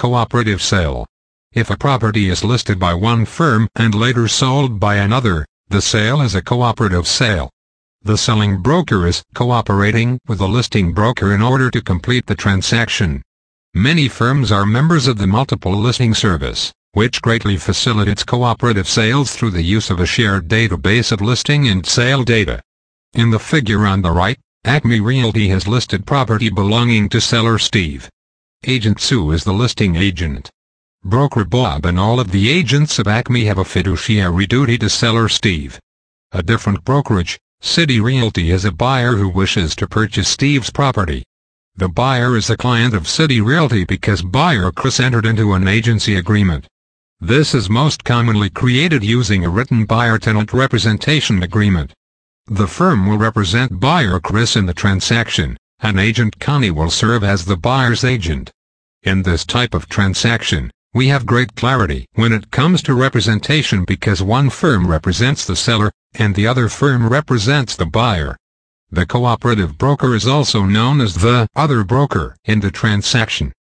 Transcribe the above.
cooperative sale. If a property is listed by one firm and later sold by another, the sale is a cooperative sale. The selling broker is cooperating with the listing broker in order to complete the transaction. Many firms are members of the Multiple Listing Service, which greatly facilitates cooperative sales through the use of a shared database of listing and sale data. In the figure on the right, Acme Realty has listed property belonging to seller Steve. Agent Sue is the listing agent. Broker Bob and all of the agents of Acme have a fiduciary duty to seller Steve. A different brokerage, City Realty, is a buyer who wishes to purchase Steve's property. The buyer is a client of City Realty because buyer Chris entered into an agency agreement. This is most commonly created using a written buyer-tenant representation agreement. The firm will represent buyer Chris in the transaction, and agent Connie will serve as the buyer's agent. In this type of transaction, we have great clarity when it comes to representation because one firm represents the seller, and the other firm represents the buyer. The cooperative broker is also known as the other broker in the transaction.